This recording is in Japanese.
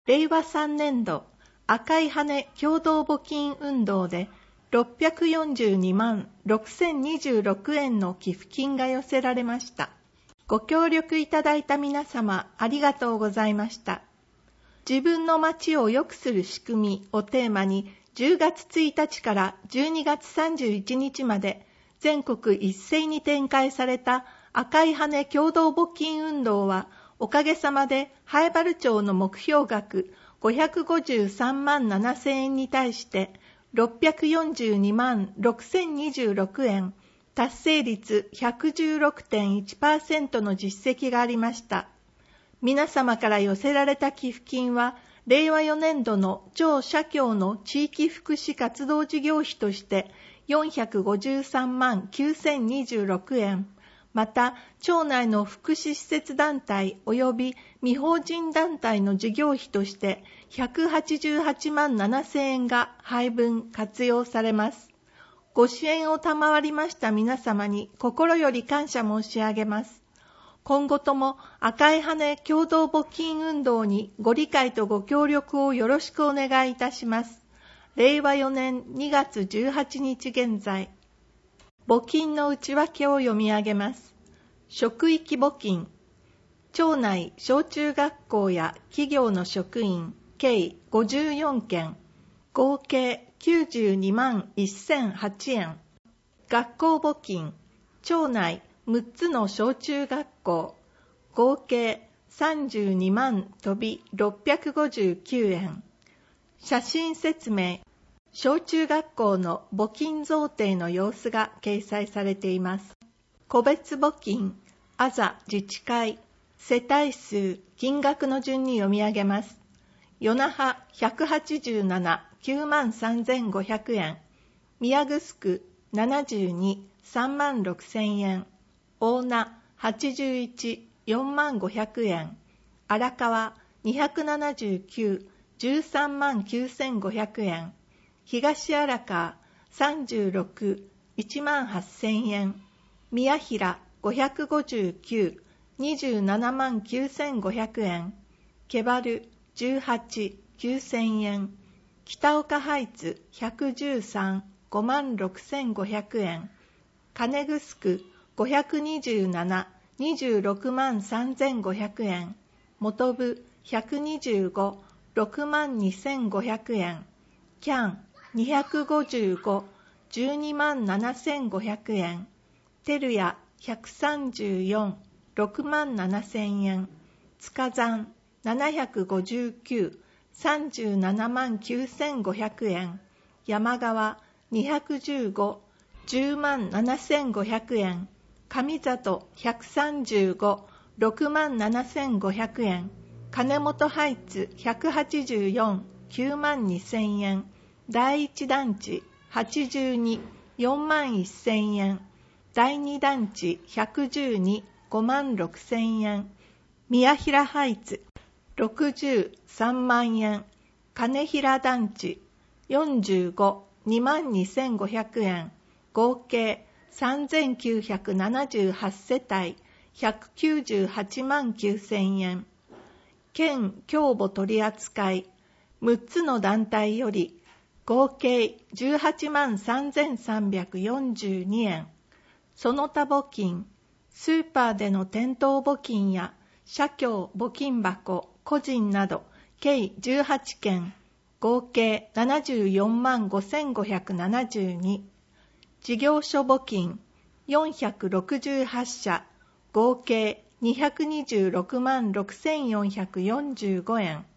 令和3年度赤い羽共同募金運動で642万6026円の寄付金が寄せられました。ご協力いただいた皆様ありがとうございました。自分の街を良くする仕組みをテーマに10月1日から12月31日まで全国一斉に展開された赤い羽共同募金運動はおかげさまで南風原町の目標額553万7000円に対して642万6026円、達成率 116.1% の実績がありました。皆様から寄せられた寄付金は、令和4年度の町社協の地域福祉活動事業費として453万9026円、また、町内の福祉施設団体及び未法人団体の事業費として188万7000円が配分活用されます。ご支援を賜りました皆様に心より感謝申し上げます。今後とも赤い羽共同募金運動にご理解とご協力をよろしくお願いいたします。令和4年2月18日現在、募金の内訳を読み上げます。職域募金、町内小中学校や企業の職員計54件、合計92万1008円。学校募金、町内6つの小中学校、合計32万飛び659円。写真説明、小中学校の募金贈呈の様子が掲載されています。個別募金、あざ自治会、世帯数、金額の順に読み上げます。与那覇187、9万3500円。宮城72、3万6000円。大名81、4万500円。荒川279、13万9500円。東荒川36、1万8000円。宮平559、27万9500円。毛原18、9000円。北岡ハイツ113、5万6500円。金城527、26万3500円。本部125、6万2500円。キャン255、12万7500円。照屋134、6万7000円。塚山759、37万9500円。山川215、10万7500円。上里135、6万7500円。金本ハイツ184、9万2000円。第一団地82、4万1000円。第二団地112、5万6000円。宮平ハイツ60、3万円。金平団地45、2万2500円。合計3978世帯198万9000円。県共募取扱い6つの団体より合計18万3342円。その他募金、スーパーでの店頭募金や社協募金箱、個人など計18件、合計74万5572。事業所募金468社、合計226万6445円。